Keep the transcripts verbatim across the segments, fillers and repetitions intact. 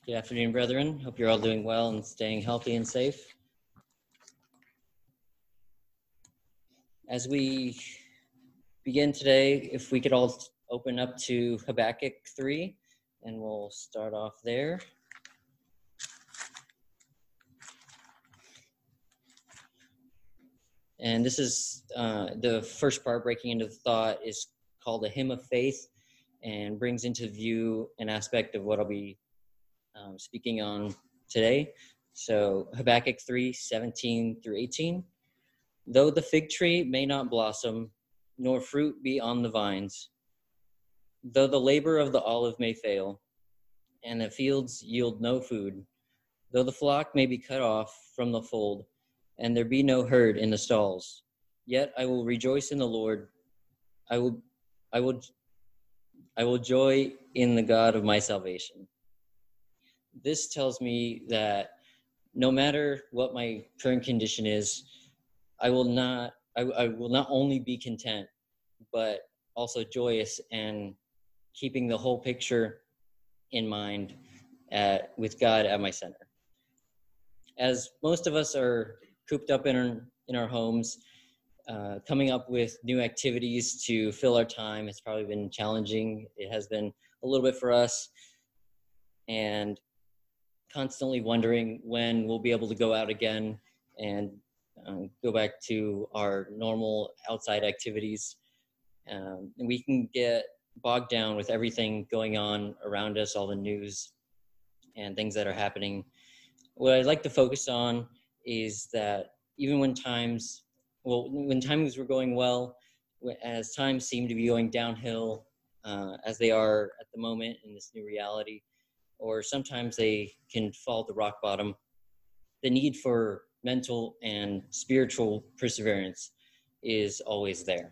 Good afternoon, brethren. Hope you're all doing well and staying healthy and safe. As we begin today, if we could all open up to Habakkuk three, and we'll start off there. And this is uh, the first part, breaking into the thought, is called a hymn of faith and brings into view an aspect of what I'll be um, speaking on today. So Habakkuk three, seventeen through eighteen. Though the fig tree may not blossom, nor fruit be on the vines, though the labor of the olive may fail, and the fields yield no food, though the flock may be cut off from the fold, and there be no herd in the stalls, yet I will rejoice in the Lord. I will, I will, I will joy in the God of my salvation. This tells me that no matter what my current condition is, I will not, I, I will not only be content, but also joyous and keeping the whole picture in mind at, with God at my center. As most of us are cooped up in our, in our homes, uh, coming up with new activities to fill our time, it's probably been challenging. It has been a little bit for us, and constantly wondering when we'll be able to go out again and um, go back to our normal outside activities. Um, and we can get bogged down with everything going on around us, all the news and things that are happening. What I'd like to focus on is that even when times, well, when times were going well, as times seem to be going downhill, uh, as they are at the moment in this new reality, or sometimes they can fall to rock bottom, the need for mental and spiritual perseverance is always there.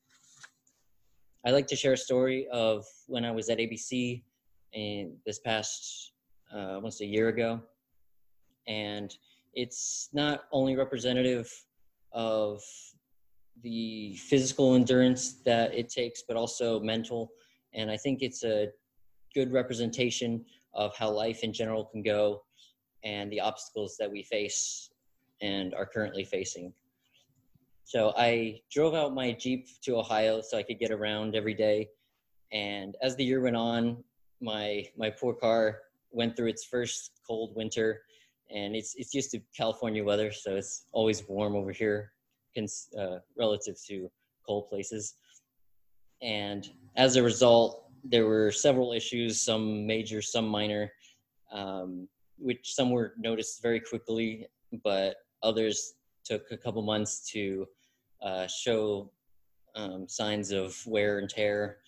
I'd like to share a story of when I was at A B C in this past, uh, almost a year ago. And it's not only representative of the physical endurance that it takes, but also mental. And I think it's a good representation of how life in general can go and the obstacles that we face and are currently facing. So I drove out my Jeep to Ohio so I could get around every day. And as the year went on, my my poor car went through its first cold winter, and it's it's used to California weather, so it's always warm over here, uh, relative to cold places. And as a result, there were several issues, some major, some minor, um, which some were noticed very quickly, but others took a couple months to uh, show um, signs of wear and tear.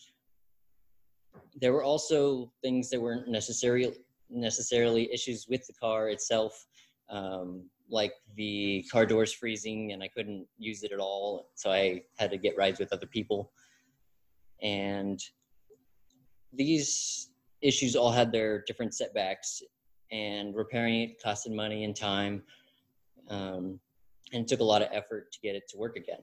There were also things that weren't necessarily necessarily issues with the car itself, um, like the car doors freezing and I couldn't use it at all, so I had to get rides with other people. And these issues all had their different setbacks, and repairing it costed money and time, um, and it took a lot of effort to get it to work again.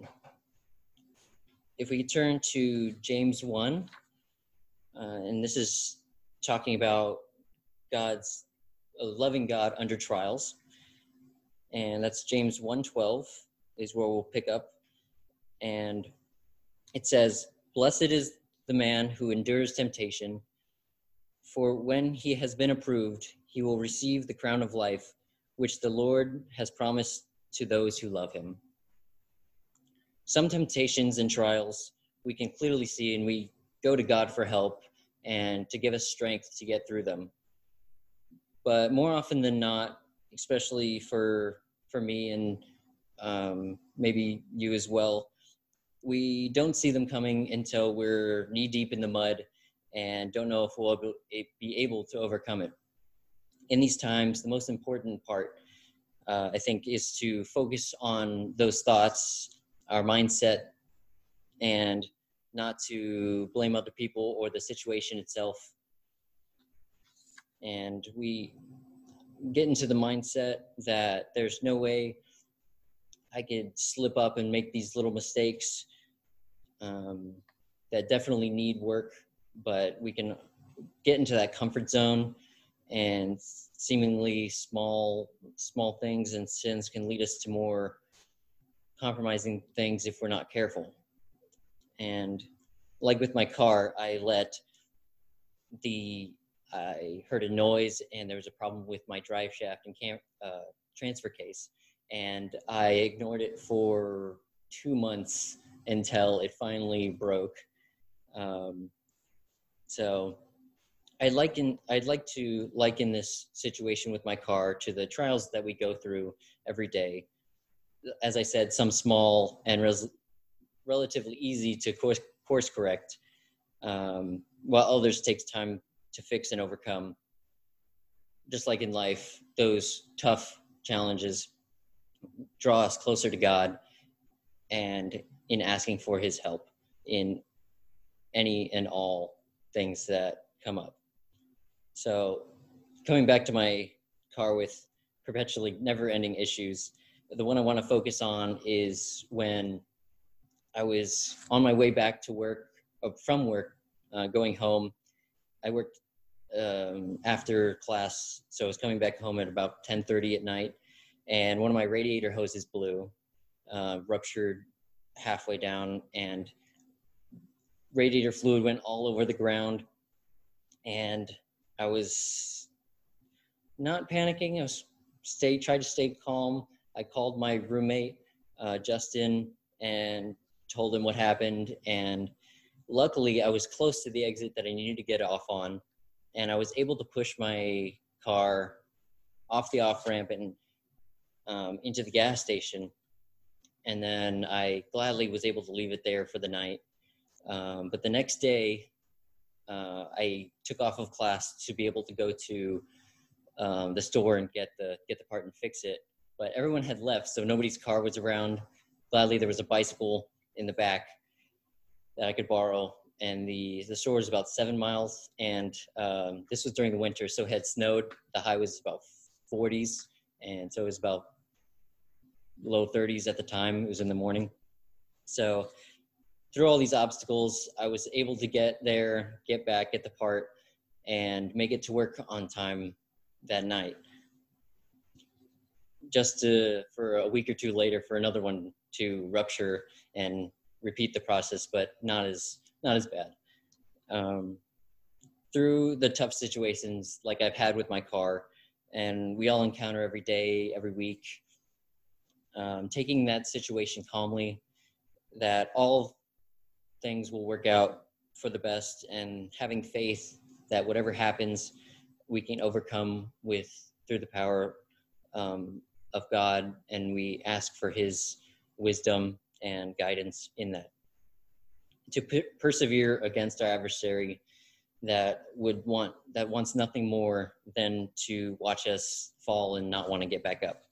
If we turn to James one, uh, and this is talking about God's, a loving God under trials, and that's James one twelve is where we'll pick up. And it says, "Blessed is the man who endures temptation, for when he has been approved, he will receive the crown of life, which the Lord has promised to those who love him." Some temptations and trials we can clearly see, and we go to God for help and to give us strength to get through them. But more often than not, especially for for me and um, maybe you as well, we don't see them coming until we're knee deep in the mud and don't know if we'll be able to overcome it. In these times, the most important part, uh, I think, is to focus on those thoughts, our mindset, and not to blame other people or the situation itself. And we get into the mindset that there's no way I could slip up and make these little mistakes um, that definitely need work, but we can get into that comfort zone and seemingly small, small things and sins can lead us to more compromising things if we're not careful. And like with my car, I let the, I heard a noise and there was a problem with my drive shaft and cam, uh, transfer case. And I ignored it for two months until it finally broke. Um, so I'd liken, I'd like to liken this situation with my car to the trials that we go through every day. As I said, some small and res- relatively easy to course, course correct, um, while others takes time to fix and overcome. Just like in life, those tough challenges draw us closer to God and in asking for his help in any and all things that come up. So coming back to my car with perpetually never-ending issues, the one I want to focus on is when I was on my way back to work, uh, from work, uh, going home. I worked um, after class, so I was coming back home at about ten thirty at night, and one of my radiator hoses blew, uh, ruptured halfway down, and radiator fluid went all over the ground. And I was not panicking. I was stay tried to stay calm. I called my roommate, uh, Justin, and told him what happened. And luckily, I was close to the exit that I needed to get off on, and I was able to push my car off the off ramp and um, into the gas station. And then I gladly was able to leave it there for the night. Um, but the next day, uh, I took off of class to be able to go to um, the store and get the get the part and fix it. But everyone had left, so nobody's car was around. Gladly, there was a bicycle in the back that I could borrow, and the the store was about seven miles. And um, this was during the winter, so it had snowed. The high was about forties, and so it was about low thirties at the time. It was in the morning. So through all these obstacles, I was able to get there, get back, get the part, and make it to work on time that night. Just to, for a week or two later, for another one to rupture and repeat the process, but not as not as bad. Um, through the tough situations like I've had with my car, and we all encounter every day, every week, um, taking that situation calmly, that all things will work out for the best, and having faith that whatever happens, we can overcome with through the power um, of God, and we ask for his wisdom and guidance in that. To per- persevere against our adversary that would want, that wants nothing more than to watch us fall and not want to get back up.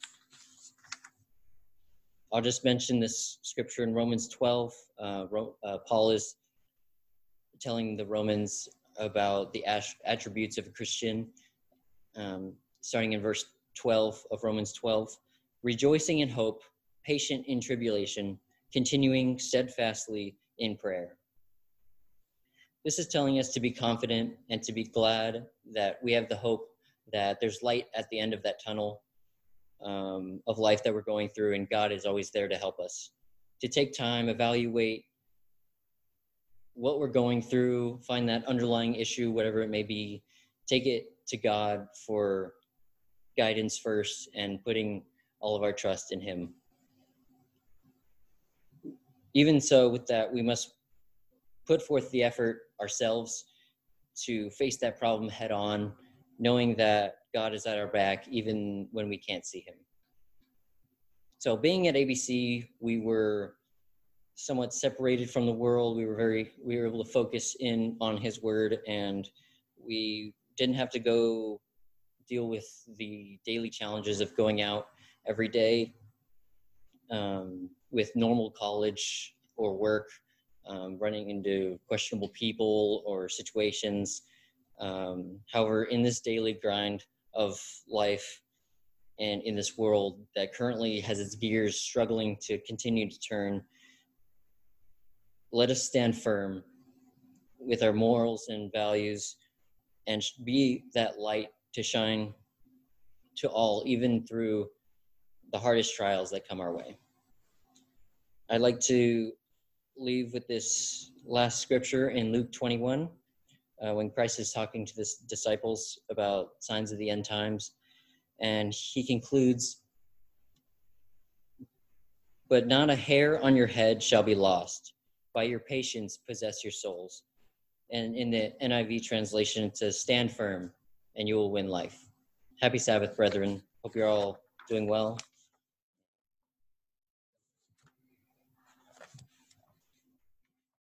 I'll just mention this scripture in Romans twelve. Uh, uh, Paul is telling the Romans about the attributes of a Christian, um, starting in verse twelve of Romans twelve. Rejoicing in hope, patient in tribulation, continuing steadfastly in prayer. This is telling us to be confident and to be glad that we have the hope that there's light at the end of that tunnel um, of life that we're going through, and God is always there to help us. To take time, evaluate what we're going through, find that underlying issue, whatever it may be, take it to God for guidance first, and putting all of our trust in him. Even so, with that, we must put forth the effort ourselves to face that problem head on, knowing that God is at our back even when we can't see him. So being at A B C, we were somewhat separated from the world. We were very, we were able to focus in on his word, and we didn't have to go deal with the daily challenges of going out every day um, with normal college or work, um, running into questionable people or situations. Um, however, in this daily grind of life and in this world that currently has its gears struggling to continue to turn, let us stand firm with our morals and values and be that light to shine to all, even through the hardest trials that come our way. I'd like to leave with this last scripture in Luke twenty-one, uh, when Christ is talking to the disciples about signs of the end times. And he concludes, "But not a hair on your head shall be lost. By your patience possess your souls." And in the N I V translation, it says, "Stand firm and you will win life." Happy Sabbath, brethren. Hope you're all doing well.